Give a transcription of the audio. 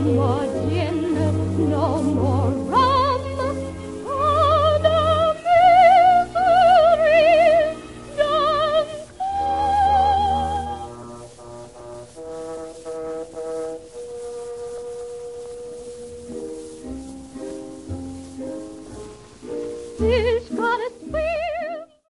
more gin, no more rum. Oh, the misery done come. This